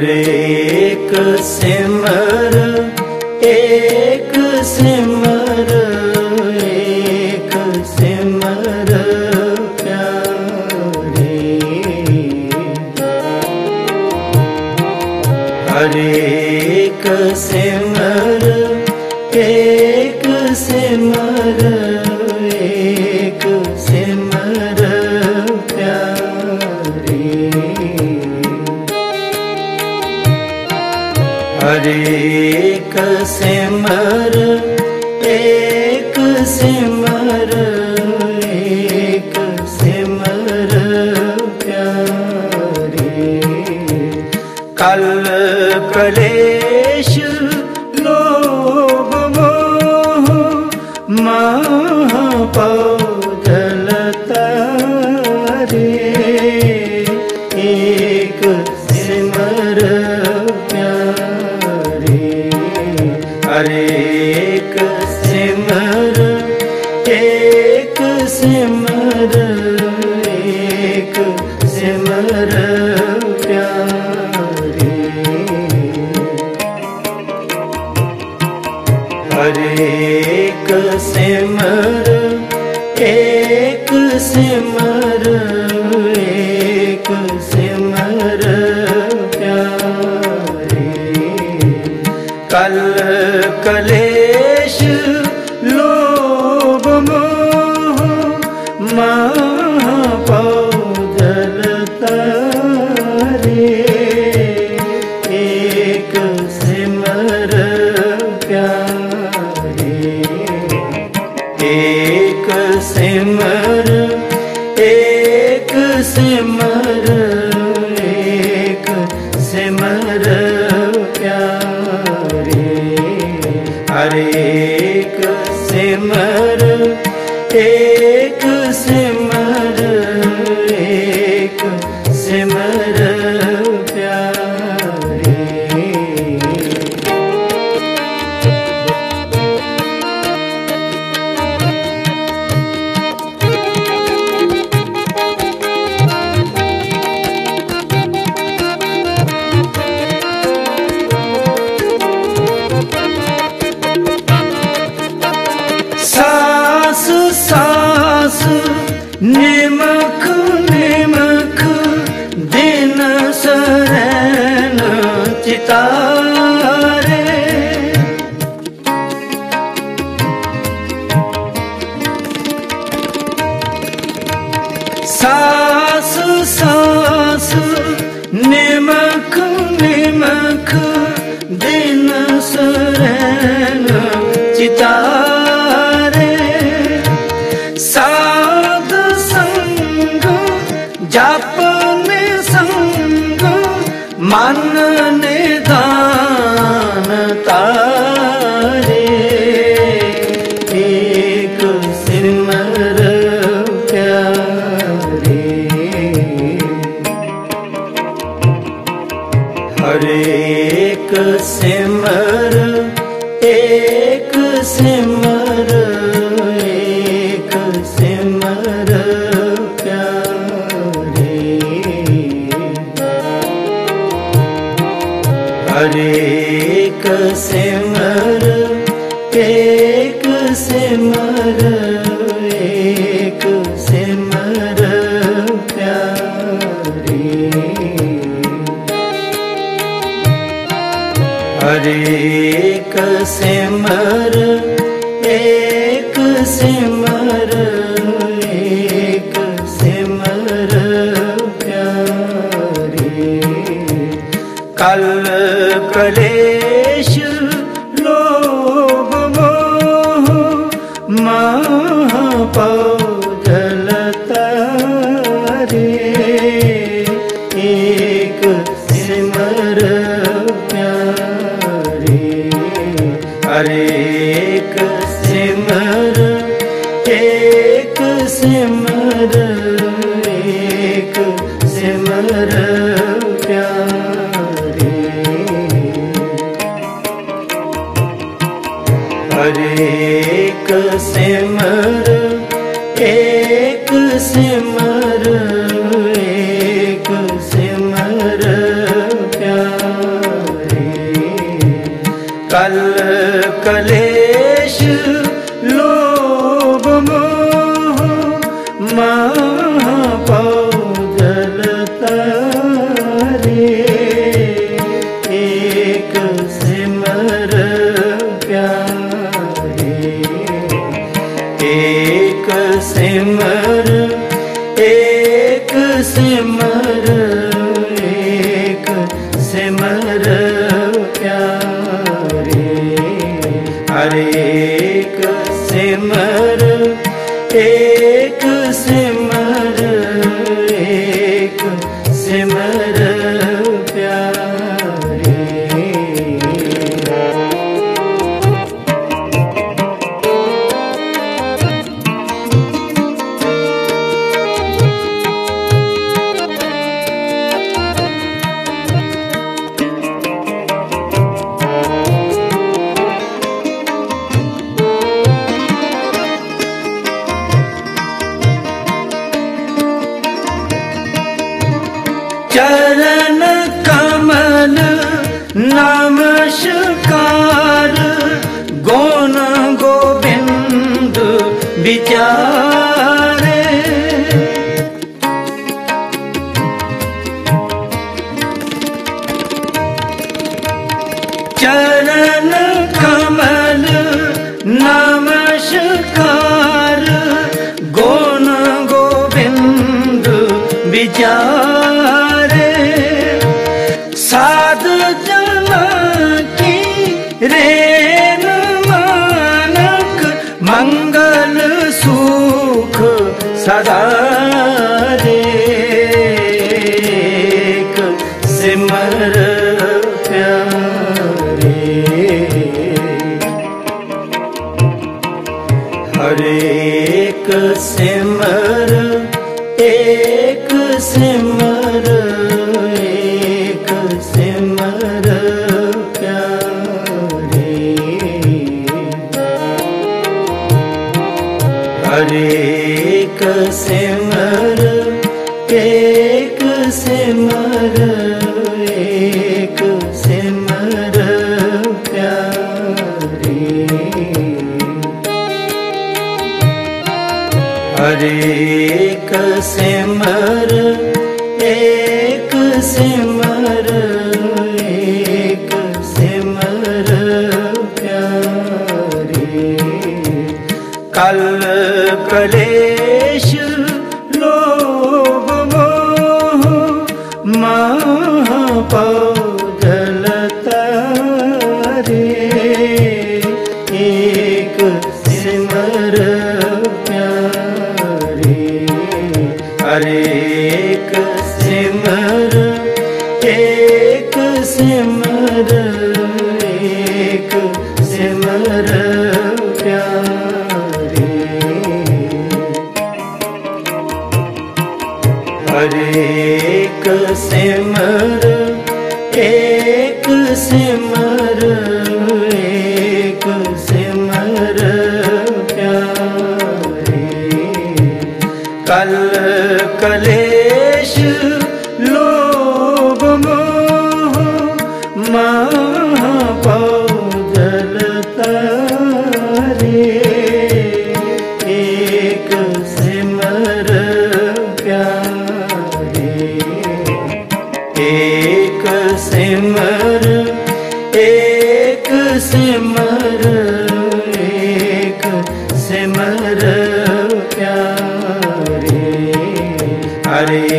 एक सिमर एक सिमर एक सिमर प्यारे। एक सिमर एक सिमर एक सिमर प्यारे। एक सिमर एक सिमर एक सिमर प्यारे। कल कलेश लोभ मोह महापौधल तारे। एक सिमर एक सिमर एक सिमर एक सिमर प्यारे। एक सिमर एक सिमर एक सिमर प्यारे। कल कलेश लोभ मोह महापौधल तारे। एक सिमर प्यारे। एक सिमर एक सिमर एक सिमर प्यारे। एक सिमर एक सिमर एक सिमर प्यारे। सास सास निमख निमख दिन शरण चितारे। सास सास निमख निमख दिन शरण चितारे। साध संग जप में संग मन निदान तारे। एक सिमर प्यारे। एक सिमर एक सिमर एक सिमर प्यारे। एक सिमर एक सिमर एक सिमर प्यारे। एक सिमर एक सिमर एक सिमर प्यारे। कल कलेश लोभ मोह महापौधल तारे। एक सिमर एक सिमर एक सिमर एक सिमर प्यारे। एक सिमर एक सिमर एक सिमर प्यारे। कल कलेश लोभ मोह महापाजल तारे। एक सिमर प्यारे, एक सिमर, एक सिमर, एक सिमर प्यारे। हरे एक सिमर, एक सिमर, एक सिमर प्यारे। चरण कमल नमस्कार, गौण गोविंद विचारे। चरण कमल नमस्कार, गौण गोविंद विचारे। साध जना की रेन मानक, मंगल सुख सदा रे। एक सिमर प्यारे, हरे एक सिमर, एक सिमर, एक सिमर प्यारे। हरे एक सिमर, एक सिमर, एक सिमर प्यारे। हरे एक सिमर, एक सिमर, एक सिमर प्यारे। कल कलेश लोभ मोह महापाजल तारे। एक सिमर प्यारे, हरे एक सिमर, एक सिमर, एक सिमर प्यारे। हरे एक सिमर, एक सिमर, एक सिमर प्यारे। कल कलेश लोभ मोह महापाजल तारे। एक सिमर प्यारे, एक सिमर, एक सिमर, एक सिमर प्यारे। हरे